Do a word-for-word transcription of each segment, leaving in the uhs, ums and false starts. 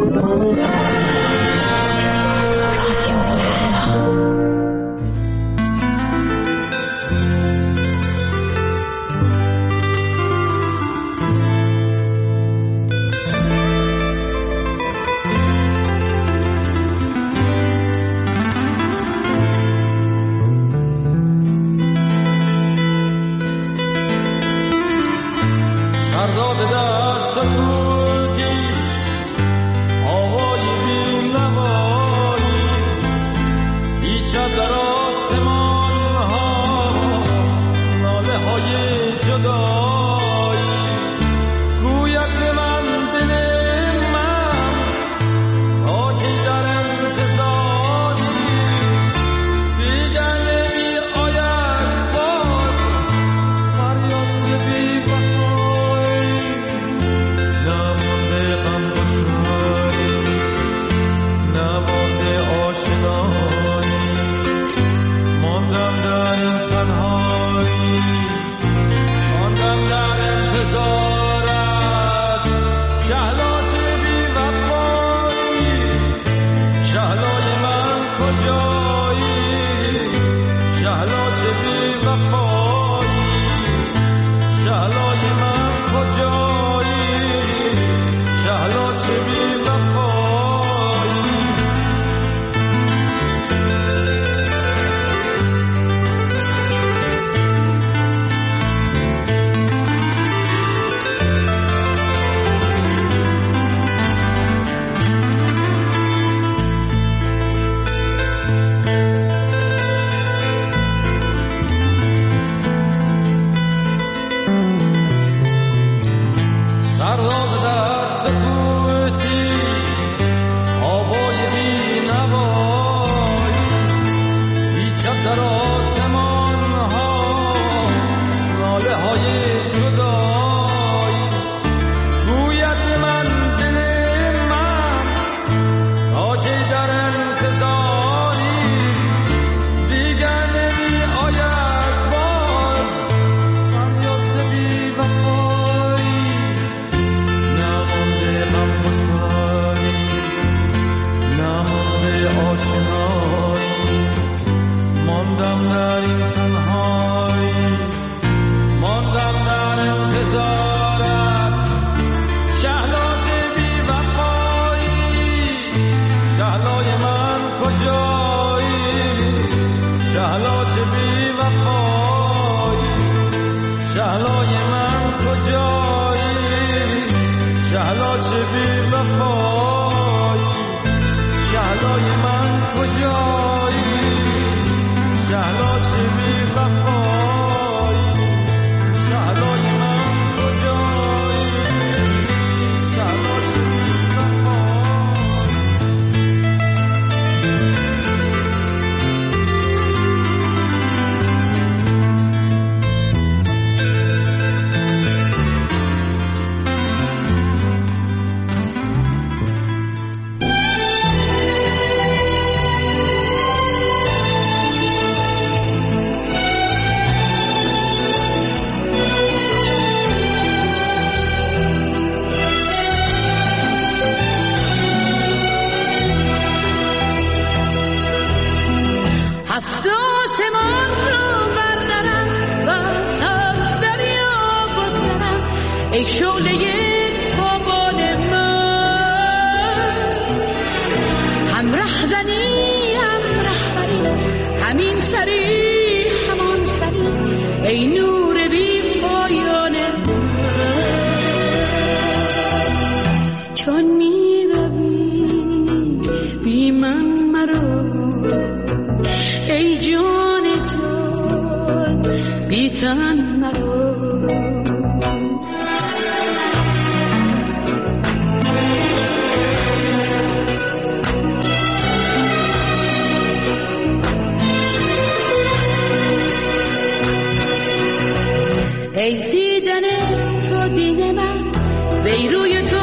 ای دیدن تو دین من، ای روی تو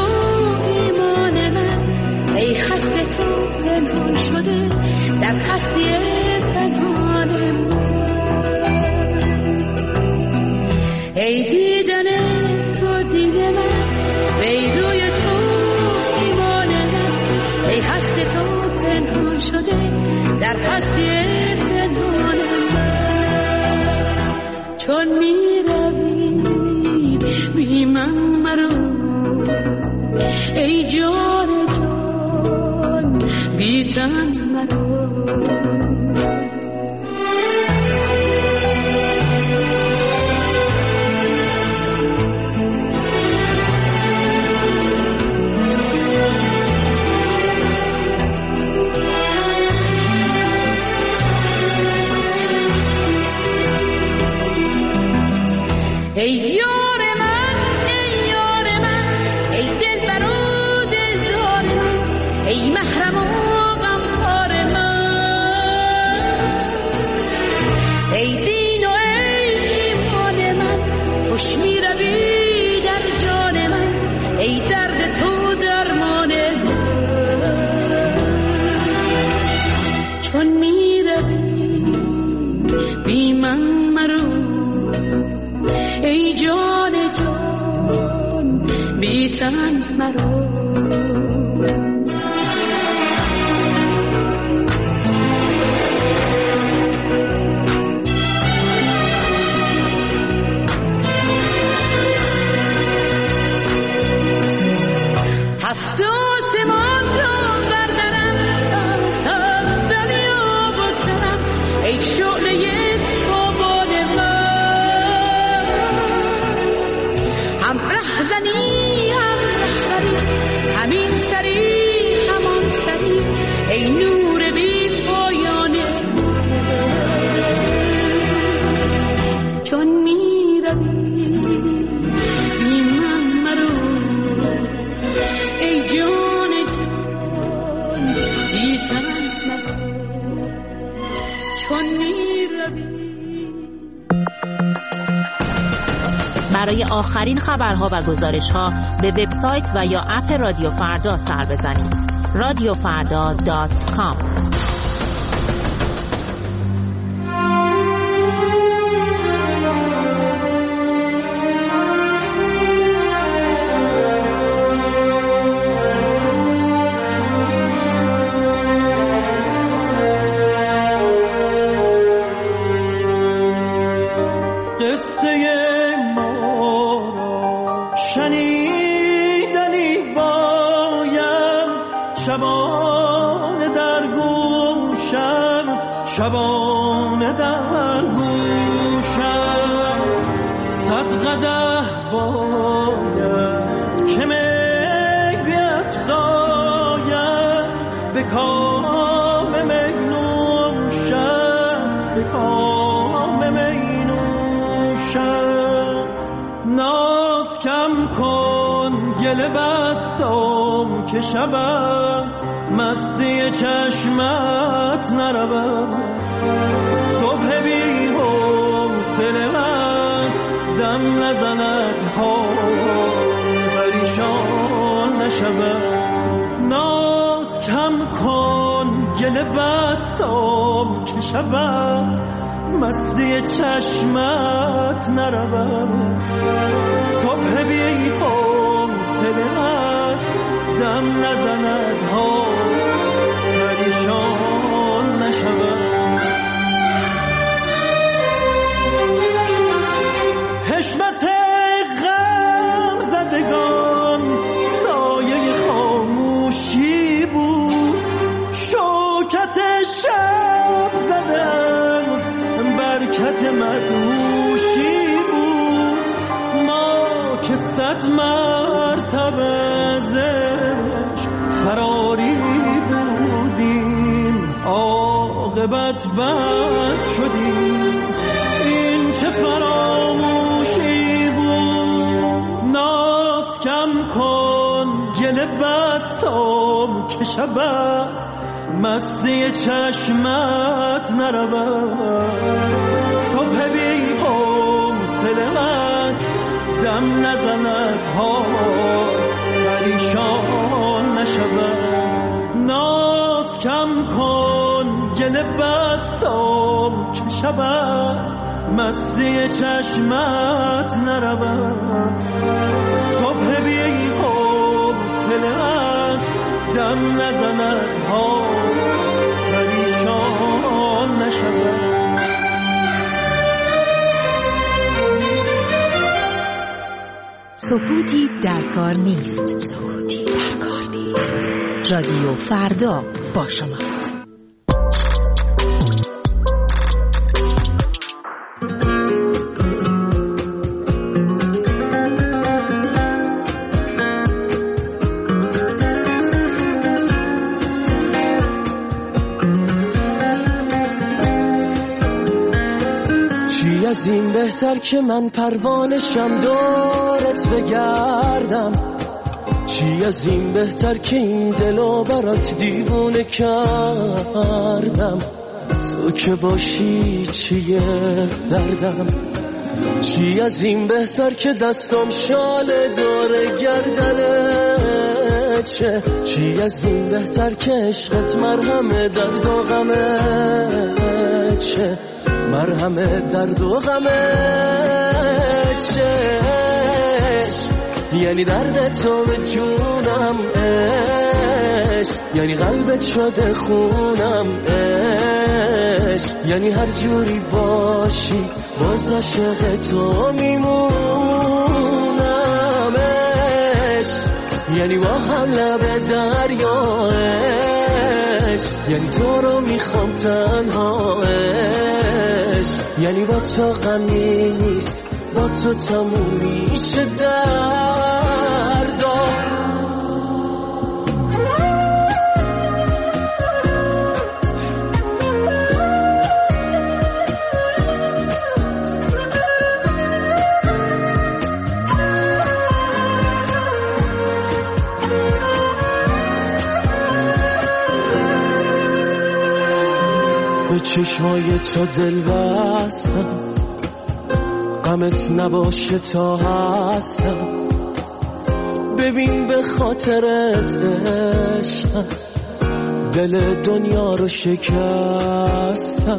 ایمان من، ای خسته تو پنهان شده در هستی پنهان من. ای دیدن تو دین من، ای روی تو ایمان من، پنهان شده در هستی پنهان من. چون می روی بی من مرو ای جان جان بی تن مرو. ای یار من ای یار من ای دلبر و دلدار من ای محرم و غمخوار من ای دین و ای ایمان من خوش می روی در جان من ای درد تو درمان من. چون می روی بی من مرو ای جان جان بی تن مرو. هفت آسمان را بردرم از هم دریا بگذرم ای شعله تابان من. هم ره زنی هم رهبری همین سری همان سری ای نور بی پایانه. چون می روی بی من مرو ای جان جان بی تن مرو. چون می روی. برای آخرین خبرها و گزارش‌ها به وبسایت و یا اپ رادیو فردا سر بزنید. رادیو فردا دات کام. شبانه در گوشم صد قدح باید که می بیفزاید به کام می نوشد به کام می نوشد. ناز کم کن گله بستم که شب است مستی چشمت نرود. صبح بی حوصله‌ات دم نزند ها پریشان نشود. ناز کم کن گله بستم که شب است مستی چشمت نرود. صبح بی حوصله‌ات دم نزند ها پریشان نشود. حشمت غم زدگان سایه خاموشی بود. شوکت شب زدن برکت مدهوشی بود. ما که صد مرتبه زش فراری بودیم عاقبت بد شدیم. این چه فراموشی بود. ناز کم کن گله بستم که شب است مستی چشمت نرود. صبح بی حوصله‌ات دم نزند ها پریشان نشود. ناز کم کن گله بستم که شب است مستی چشمت نرود. صبح بی حوصله‌ات دم نزند ها پریشان نشود. سکوتی در کار نیست. سکوتی در کار نیست. رادیو فردا با شماست. چی از این بهتر که من پروانشم دورت بگردم، چی از این بهتر که این دلو برات دیوونه کردم، تو که باشی چیه دردم، چی از این بهتر که دستم شال دور گردنه چه، چی از این بهتر که عشقت مرهم درد و غمه چه، مرهم درد و غمه چه، یعنی درد تو به جونم عشق، یعنی قلبت شده خونم عشق، یعنی هر جوری باشی باز عاشق تو میمونم عشق، یعنی با هم لب دریا عشق، یعنی تو رو میخوام تنها عشق، یعنی با تو غمی نیست، با تو تموم میشه دردا. به چشمای تو دل بستم، غمت نباشه تا هستم، ببین به خاطرت عشقم دل دنیا رو شکستم،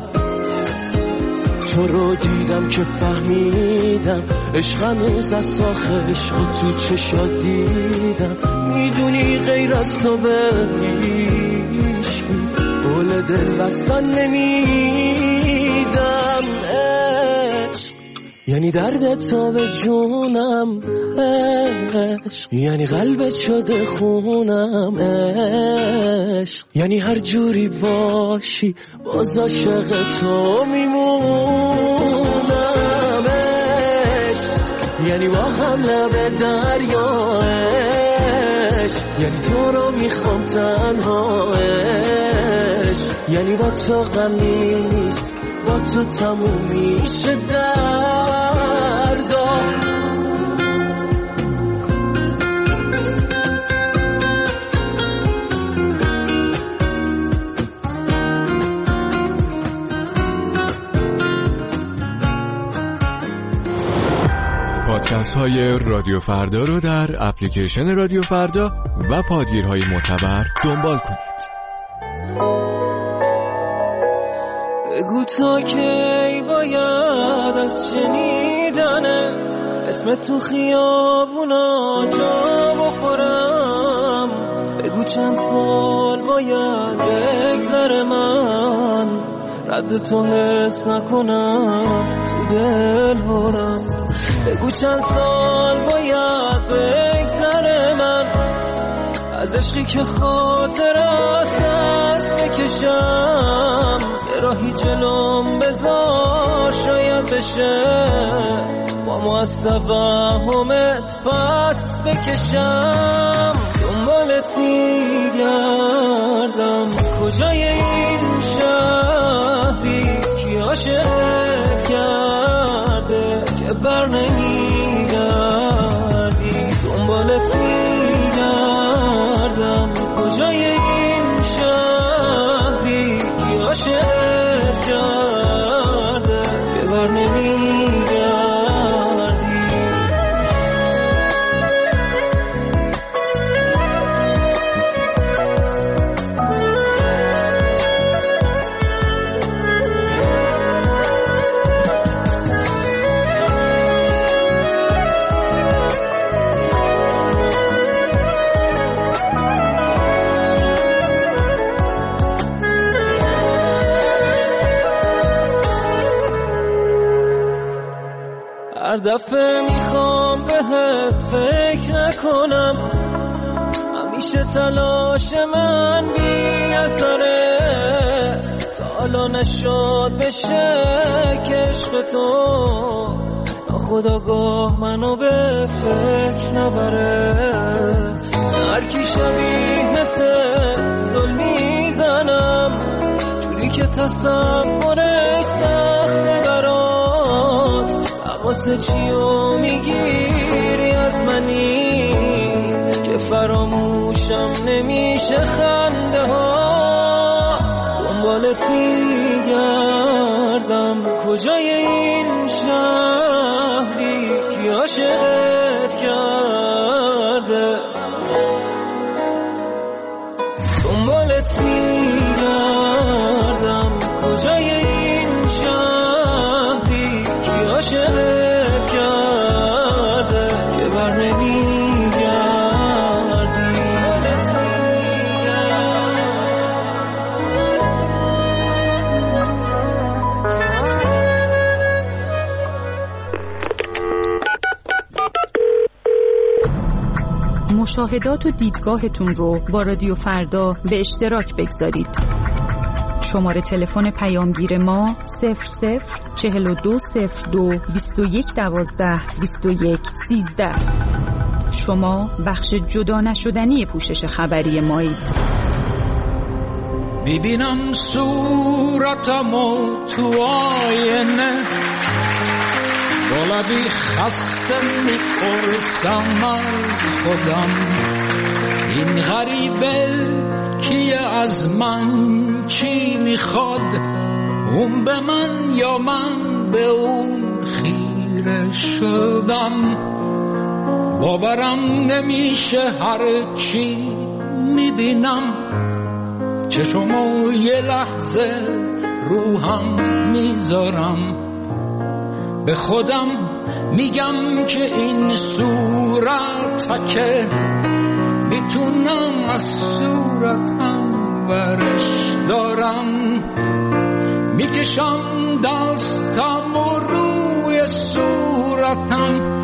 تو رو دیدم که فهمیدم عشقم از ساخ عشق تو چشات دیدم، میدونی غیر از تو به هیچ بول دل بستن نمیدم عشق، یعنی درد تو به جونم عشق، یعنی قلبت شده خونم عشق، یعنی هر جوری باشی باز عاشق تو میمونم عشق، یعنی با هم لب دریا عشق، یعنی تو رو میخوام تنها عشق، یعنی با تو غمی نیست، با تو تموم میشه دردا. پادکست های رادیو فردا رو در اپلیکیشن رادیو فردا و پادگیرهای معتبر دنبال کنید. بگو تا کی باید از شنیدنه اسم تو خیابونا جا بخورم، بگو چند سال باید بگذره من رد تو حس نکنم تو دل هرم، بگو چند سال باید بگذره من از عشقی که خاطر است بکشم، یه راهی جلوم بذار شاید بشه با ما از توهمت پس بکشم، دنبالت میگردم کجای این شهری که عاشقت کرده که بر نمیگردی، دنبالت میگردم کجای این شهری که عاشقت کرده که بر نمیگردی. دفعه میخوام بهت فکر نکنم، همیشه تلاش من بی اثره، تا حالا نشد بشه که عشق تو ناخودآگاه منو به فکر نبره. هر کی شبیهت ظلم میزنم، جوری که تصورش سخته برات، حواسه چیو میگیری از منی که فراموشم نمیشه خنده ها. دنبالت میگردم کجای این شهری که عاشقت کرده، دنبالت میگردم کجای این شهری که عاشقت کرده که بر نمیگردی. مشاهدات و دیدگاهتون رو با رادیو فردا به اشتراک بگذارید. شماره تلفن پیامگیر ما صفر صفر چهل و دو صفر دو بیست و یک دوازده بیست و یک سیزده. شما بخش جدا نشدنی پوشش خبری مایید. میبینم صورتمو تو آینه، با لبی خسته میپرسم از خودم، این غریبه کیه از من چی میخواد، اون به من یا من به اون خیره شدم. باورم نمیشه هر چی میبینم، چشمو یه لحظه روحم میذارم، به خودم میگم که این صورت که میتونم از صورتم ورش دارم، میکشم دستم و روی صورتم،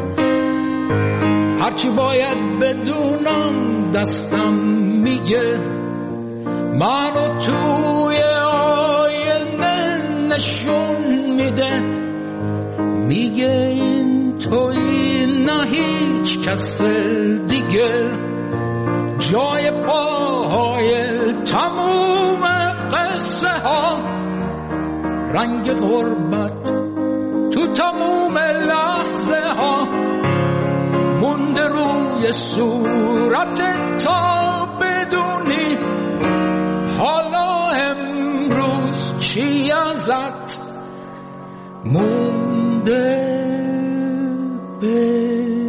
هرچی باید بدونم دستم میگه، منو توی آینه نشون میده، میگه این توی نه هیچ کس دیگه، جای پاهای تموم قصه ها، رنگ غربت تو تموم لحظه ها، مونده روی صورت تا بدونی حالا امروز چی ازت مونده به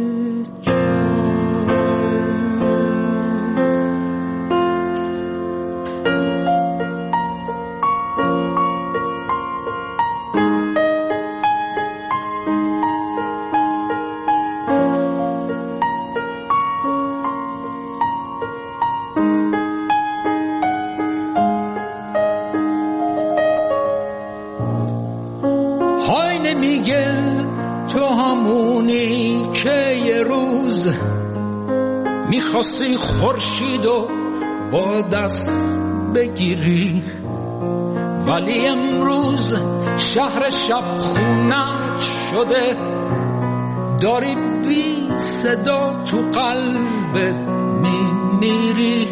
میگه تو همونی که یه روز میخواستی خورشید و با دست بگیری، ولی امروز شهر شب خونت شده، داری بی صدا تو قلبت میمیری.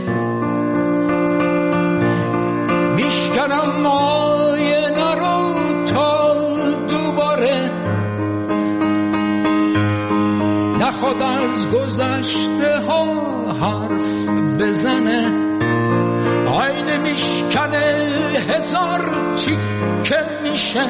میشکنم آینه رو تا دوباره نخواد از گذشته ها حرف بزنه، آینه میشکنه هزار تیکه میشه،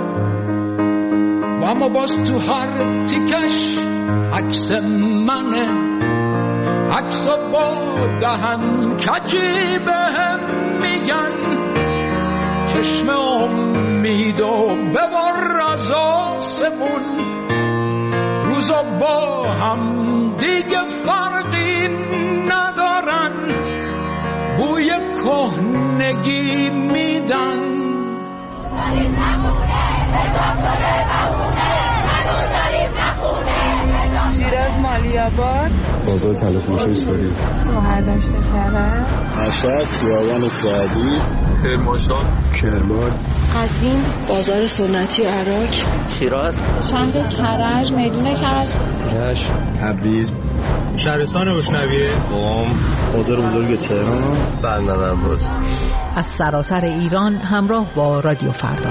و اما باز تو هر تیکش عکس منه، عکسا با دهن کجی بهم میگن، چشم امید و ببر از آسمون، روزا با هم دیگه فرقی ندارن، بوی کهنگی میدن. ولی تمونه به داخل بمونه، شیراز مالیاباد، بازار تلفروشی ساری، شهرداشت کرج، مشهد خیابان سعدی، کرمانشاه، کرمان، قزوین، بازار سنتی عراق، شیراز، شهر کرج، میدون کرج، رشت، تبریز، شهرستان اشنویه، قم، بازار بزرگ تهران، بندر عباس. از سراسر ایران همراه با رادیو فردا.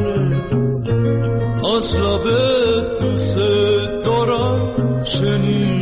اصلا به دوست دارم شنید